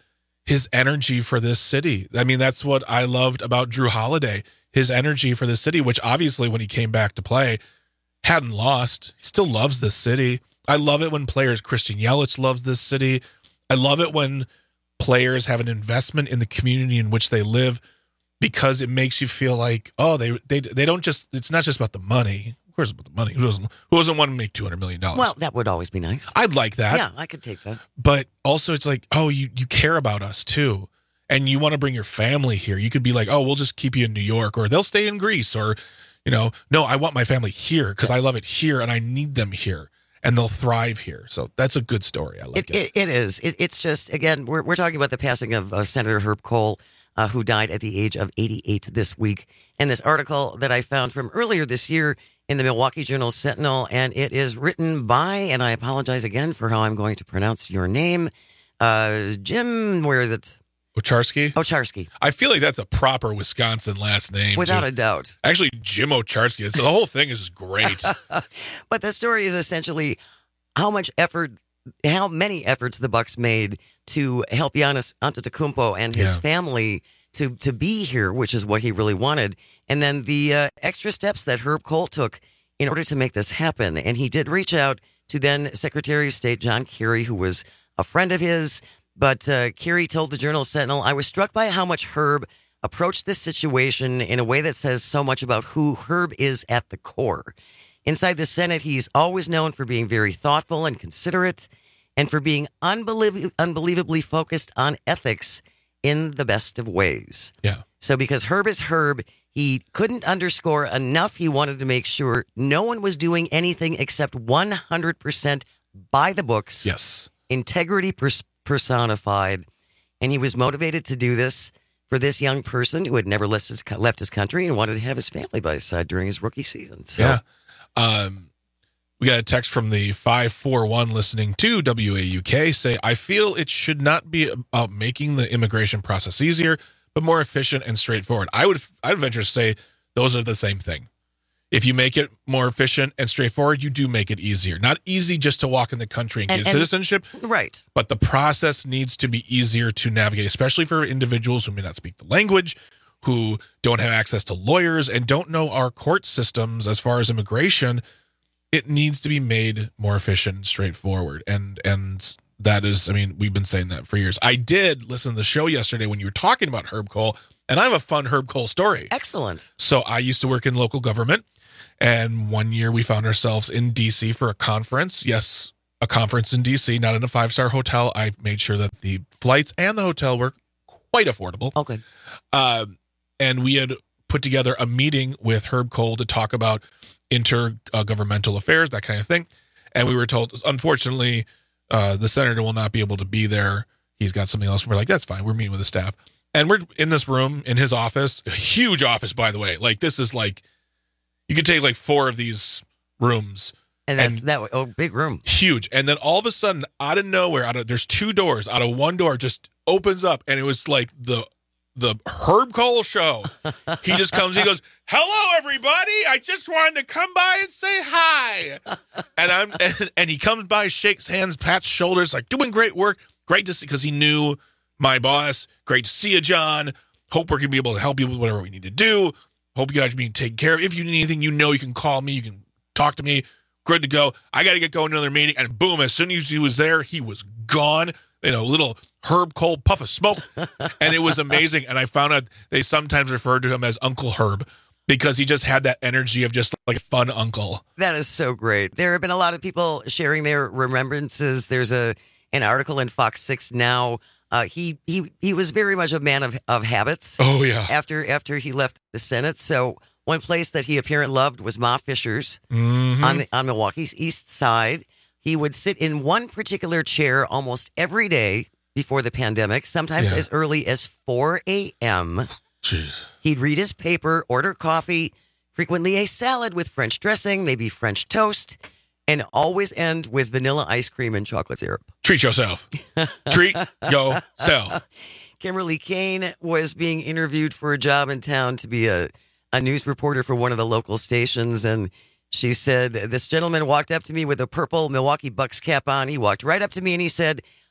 his energy for this city. I mean, that's what I loved about Drew Holiday, his energy for the city, which obviously when he came back to play, hadn't lost. He still loves this city. I love it when players, Christian Yelich loves this city. I love it when players have an investment in the community in which they live, because it makes you feel like, oh, they they they don't just, it's not just about the money. Of course, it's about the money. Who doesn't, who doesn't want to make two hundred million dollars? Well, that would always be nice. I'd like that. Yeah, I could take that. But also it's like, oh, you, you care about us too. And you want to bring your family here. You could be like, oh, we'll just keep you in New York, or they'll stay in Greece, or, you know, no, I want my family here because I love it here and I need them here. And they'll thrive here. So that's a good story. I like it. It, it is. It, it's just, again, we're, we're talking about the passing of uh, Senator Herb Kohl, uh, who died at the age of eighty-eight this week. And this article that I found from earlier this year in the Milwaukee Journal Sentinel, and it is written by, and I apologize again for how I'm going to pronounce your name, uh, Jim, where is it? Ocharski? Ocharski. I feel like that's a proper Wisconsin last name. Without too. a doubt. Actually, Jim Ocharski. It's, the whole thing is great. But the story is essentially how much effort, how many efforts the Bucks made to help Giannis Antetokounmpo and his Yeah. family to, to be here, which is what he really wanted. And then the uh, extra steps that Herb Kohl took in order to make this happen. And he did reach out to then Secretary of State John Kerry, who was a friend of his. But uh, Kerry told the Journal Sentinel, I was struck by how much Herb approached this situation in a way that says so much about who Herb is at the core. Inside the Senate, he's always known for being very thoughtful and considerate, and for being unbelie- unbelievably focused on ethics in the best of ways. Yeah. So because Herb is Herb, he couldn't underscore enough. He wanted to make sure no one was doing anything except one hundred percent by the books. Yes. Integrity pers- personified. And he was motivated to do this for this young person who had never left his, left his country and wanted to have his family by his side during his rookie season. So, Yeah. Um, we got a text from the five four one listening to W A U K say, I feel it should not be about making the immigration process easier, but more efficient and straightforward. I would I would venture to say those are the same thing. If you make it more efficient and straightforward, you do make it easier. Not easy just to walk in the country and, And- get and- citizenship, right. but the process needs to be easier to navigate, especially for individuals who may not speak the language, who don't have access to lawyers, and don't know our court systems as far as immigration. It needs to be made more efficient and straightforward. And and that is, I mean, we've been saying that for years. I did listen to the show yesterday when you were talking about Herb Kohl, and I have a fun Herb Kohl story. Excellent. So I used to work in local government, and one year we found ourselves in D C for a conference. Yes, a conference in D C, not in a five-star hotel. I made sure that the flights and the hotel were quite affordable. Oh, good. Um, and we had put together a meeting with Herb Kohl to talk about intergovernmental affairs, that kind of thing. And we were told, unfortunately, uh, the senator will not be able to be there. He's got something else. We're like, that's fine. We're meeting with the staff. And we're in this room in his office, a huge office, by the way. Like, this is like, you could take like four of these rooms. And that's that way. Oh, big room. Huge. And then all of a sudden, out of nowhere, out of there's two doors, out of one door just opens up, and it was like the the Herb Kohl show. He just comes, he goes, hello, everybody. I just wanted to come by and say hi. And I'm and, and he comes by, shakes hands, pats shoulders, like, doing great work. Great to see, because he knew my boss. Great to see you, John. Hope we're going to be able to help you with whatever we need to do. Hope you guys are being taken care of. If you need anything, you know you can call me. You can talk to me. Good to go. I got to get going to another meeting. And boom, as soon as he was there, he was gone. You know, little Herb Kohl puff of smoke. And it was amazing. And I found out they sometimes referred to him as Uncle Herb, because he just had that energy of just like a fun uncle. That is so great. There have been a lot of people sharing their remembrances. There's a an article in Fox six Now. Uh, he he he was very much a man of, of habits. Oh, yeah. After after he left the Senate. So one place that he apparently loved was Ma Fisher's Mhm. on the, on Milwaukee's East Side. He would sit in one particular chair almost every day before the pandemic, sometimes Yeah. as early as four a.m. Jeez. He'd read his paper, order coffee, frequently a salad with French dressing, maybe French toast, and always end with vanilla ice cream and chocolate syrup. Treat yourself. Treat yourself. Kimberly Kane was being interviewed for a job in town to be a, a news reporter for one of the local stations, and she said, this gentleman walked up to me with a purple Milwaukee Bucks cap on. He walked right up to me and he said,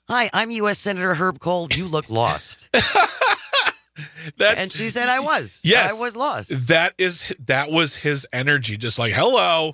hi, I'm U S Senator Herb Kohl. You look lost. That's, and she said I was. Yes. I was lost. That is that was his energy, just like, hello.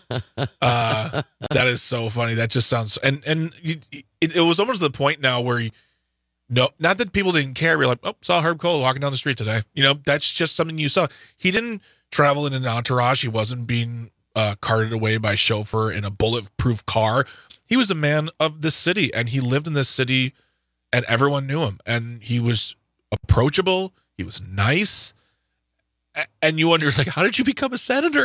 uh, that is so funny. That just sounds and and it, it was almost to the point now where he, no, not that people didn't care. We're like, oh, saw Herb Kohl walking down the street today. You know, that's just something you saw. He didn't travel in an entourage. He wasn't being uh, carted away by a chauffeur in a bulletproof car. He was a man of this city, and he lived in this city, and everyone knew him. And he was approachable. He was nice. And you wonder, like, how did you become a senator?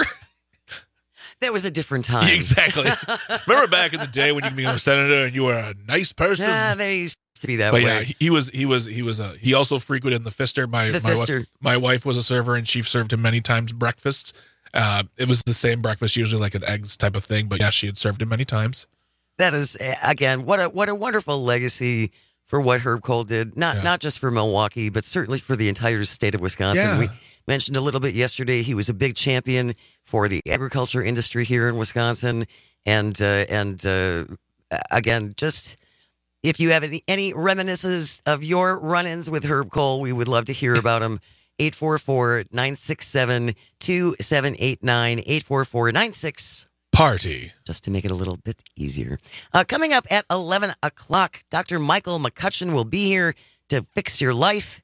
That was a different time. Exactly. Remember back in the day when you became a senator and you were a nice person? Yeah, they used to be that but way. yeah, he was, he was, he was a, he also frequented the Pfister. My, the my, Pfister. Wife, my wife was a server and she served him many times breakfast. Uh, it was the same breakfast, usually like an eggs type of thing. But yeah, she had served him many times. That is, again, what a what a wonderful legacy for what Herb Kohl did. Not, Yeah. not just for Milwaukee, but certainly for the entire state of Wisconsin. Yeah. We mentioned a little bit yesterday, he was a big champion for the agriculture industry here in Wisconsin. And, uh, and uh, again, just if you have any, any reminiscences of your run-ins with Herb Kohl, we would love to hear about them. eight four four, nine six seven, two seven eight nine, eight four four, nine six Party. Just to make it a little bit easier. Uh, coming up at eleven o'clock, Doctor Michael McCutcheon will be here to fix your life.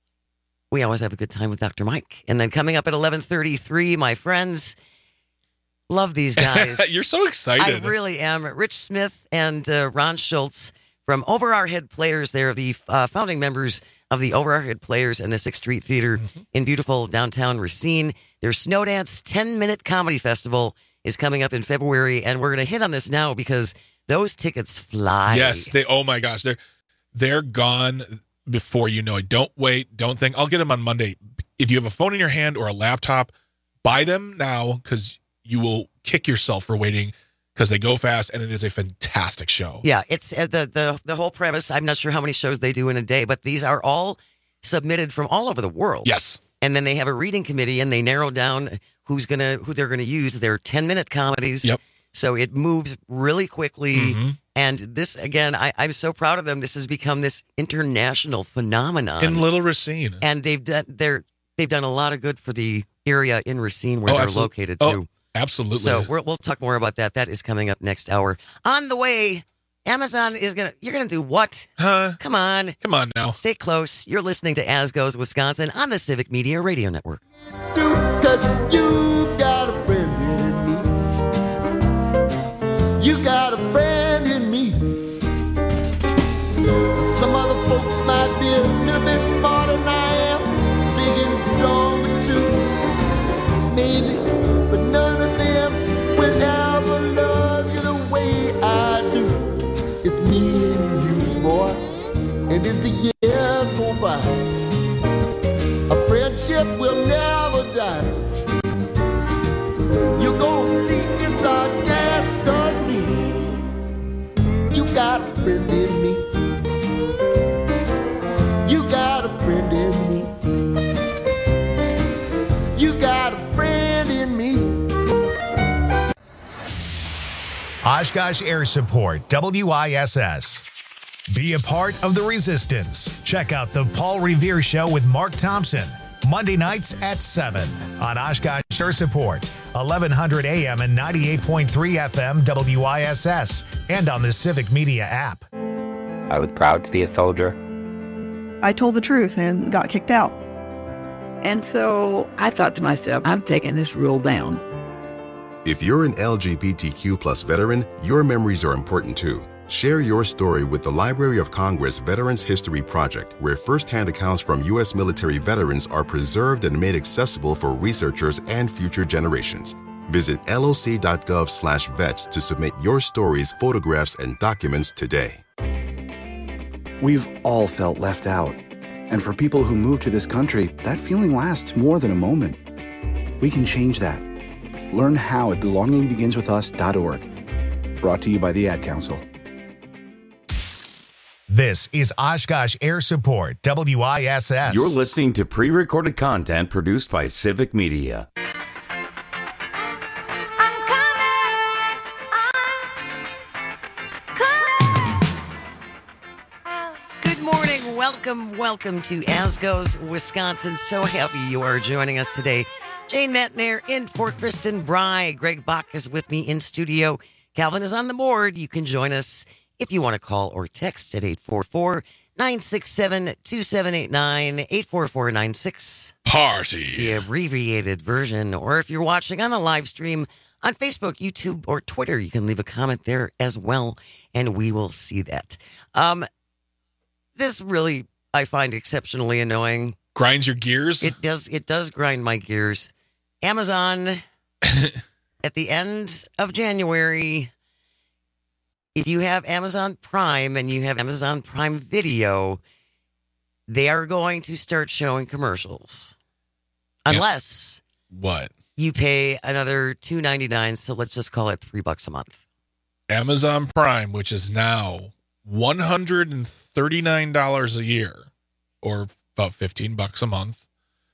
We always have a good time with Doctor Mike. And then coming up at eleven thirty-three, my friends, love these guys. You're so excited. I really am. Rich Smith and uh, Ron Schultz from Over Our Head Players. They're the uh, founding members of the Over Our Head Players and the Sixth Street Theater mm-hmm. in beautiful downtown Racine. Their Snowdance ten-minute comedy festival is coming up in February, and we're going to hit on this now because those tickets fly. Yes, they. Oh my gosh, they're they're gone before you know it. Don't wait. Don't think I'll get them on Monday. If you have a phone in your hand or a laptop, buy them now because you will kick yourself for waiting because they go fast and it is a fantastic show. Yeah, it's uh, the the the whole premise. I'm not sure how many shows they do in a day, but these are all submitted from all over the world. Yes, and then they have a reading committee and they narrow down who's gonna who they're gonna use. They're ten minute comedies. Yep. So it moves really quickly. Mm-hmm. And this again, I, I'm so proud of them. This has become this international phenomenon in Little Racine, and they've done they're they've done a lot of good for the area in Racine where oh, they're absolutely. located oh, too. Absolutely. So we're, we'll talk more about that. That is coming up next hour. On the way, Amazon is gonna. You're gonna do what? Huh? Come on. Come on now. Stay close. You're listening to As Goes Wisconsin on the Civic Media Radio Network. Cause you got a friend in me. You got a friend in me. Some other folks might be a little bit smarter than I am, big and strong but too. Maybe, but none of them will ever love you the way I do. It's me and you, boy, and as the years go by, a friendship will never die. You're gonna see it's our destiny. You got a friend in me. You got a friend in me. You got a friend in me. Oshkosh Air Support, W I S S. Be a part of the resistance. Check out the Paul Revere Show with Mark Thompson, Monday nights at seven on Oshkosh Air Support, eleven hundred A M and ninety-eight point three F M W I S S, and on the Civic Media app. I was proud to be a soldier. I told the truth and got kicked out. And so I thought to myself, I'm taking this rule down. If you're an L G B T Q plus veteran, your memories are important too. Share your story with the Library of Congress Veterans History Project, where firsthand accounts from U S military veterans are preserved and made accessible for researchers and future generations. Visit L O C dot gov slash vets to submit your stories, photographs, and documents today. We've all felt left out. And for people who move to this country, that feeling lasts more than a moment. We can change that. Learn how at belonging begins with us dot org. Brought to you by the Ad Council. This is Oshkosh Air Support, W I S S. You're listening to pre-recorded content produced by Civic Media. welcome, welcome to Asgo's, Wisconsin. So happy you are joining us today. Jane Matnair in for Kristen Bry. Greg Bach is with me in studio. Calvin is on the board. You can join us if you want to call or text at eight four four, nine six seven, two seven eight nine, eight four four nine six. Party. The abbreviated version. Or if you're watching on a live stream on Facebook, YouTube, or Twitter, you can leave a comment there as well, and we will see that. Um, this really, I find exceptionally annoying. Grinds your gears? It does. It does grind my gears. Amazon, at the end of January, if you have Amazon Prime and you have Amazon Prime Video, they are going to start showing commercials. Unless what? You pay another two ninety-nine, so let's just call it three bucks a month. Amazon Prime, which is now one hundred thirty-nine dollars a year, or about fifteen bucks a month.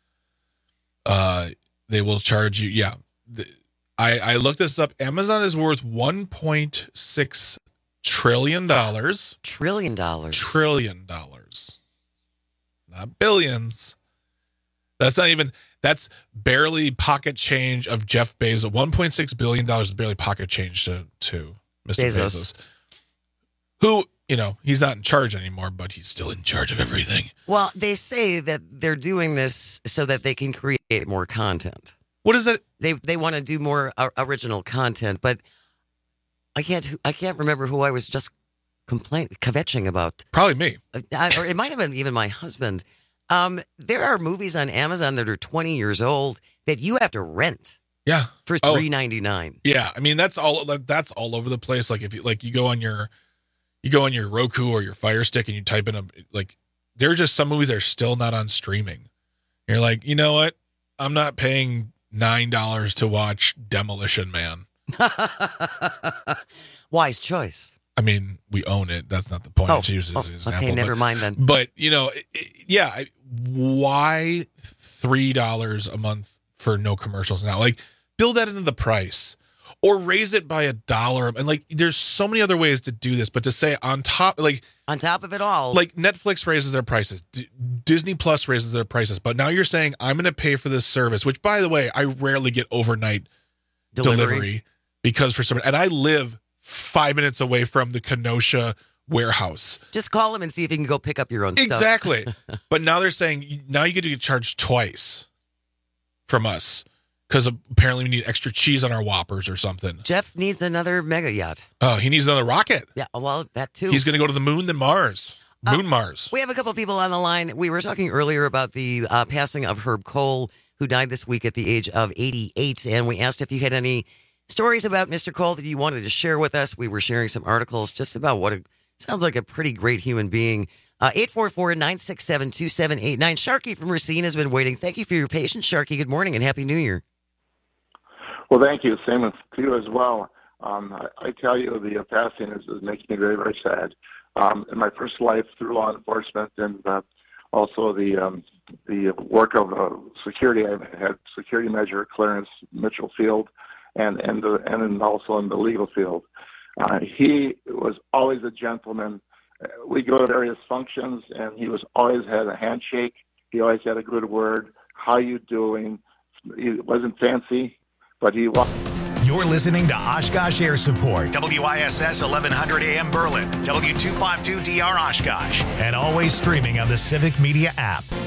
Uh, they will charge you. Yeah. The, I, I looked this up. Amazon is worth one point six trillion dollars. Trillion dollars. Trillion dollars. Not billions. That's not even, that's barely pocket change of Jeff Bezos. one point six billion dollars is barely pocket change to, to Mister Bezos. Bezos. Who, you know, he's not in charge anymore, but he's still in charge of everything. Well, they say that they're doing this so that they can create more content. What is it? They they want to do more uh, original content, but I can't I can't remember who I was just complaining, kvetching about. Probably me. Uh, or it might have been even my husband. Um, there are movies on Amazon that are twenty years old that you have to rent. Yeah, for three ninety-nine. Oh, yeah, I mean that's all. That's all over the place. Like if you like, you go on your, you go on your Roku or your Fire Stick and you type in a like. There's just some movies that are still not on streaming. You're like, you know what? I'm not paying nine dollars to watch Demolition Man. Wise choice. I mean, we own it. That's not the point. Oh, It's used as oh, an example, okay, never but, mind then. But you know, it, it, yeah. Why three dollars a month for no commercials now? Like, build that into the price, or raise it by a dollar. And like, there's so many other ways to do this. But to say on top, like on top of it all, like Netflix raises their prices, D- Disney Plus raises their prices. But now you're saying I'm going to pay for this service, which by the way, I rarely get overnight delivery, delivery because for some, and I live five minutes away from the Kenosha warehouse. Just call them and see if you can go pick up your own stuff. Exactly. But now they're saying now you get to get charged twice from us because apparently we need extra cheese on our Whoppers or something. Jeff needs another mega yacht. Oh, he needs another rocket. Yeah, well, that too. He's going to go to the moon, then Mars. Moon uh, Mars. We have a couple people on the line. We were talking earlier about the uh, passing of Herb Kohl, who died this week at the age of eighty-eight. And we asked if you had any stories about Mister Kohl that you wanted to share with us. We were sharing some articles just about what a, sounds like a pretty great human being. Uh, eight four four, nine six seven, two seven eight nine. Sharky from Racine has been waiting. Thank you for your patience, Sharky. Good morning and Happy New Year. Well, thank you. Same with you as well. Um, I, I tell you, the uh, passing is, is making me very, very sad. Um, in my first life through law enforcement and uh, also the um, the work of uh, security, I had security measure clearance, Mitchell Field, and and the, and also in the legal field. Uh, he was always a gentleman. We go to various functions, and he was always had a handshake. He always had a good word. How you doing? He wasn't fancy, but he was. You're listening to Oshkosh Air Support, W I S S eleven hundred A M Berlin, W two fifty-two D R Oshkosh, and always streaming on the Civic Media app.